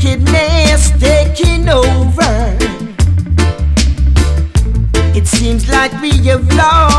wickedness taking over. It seems like we have lost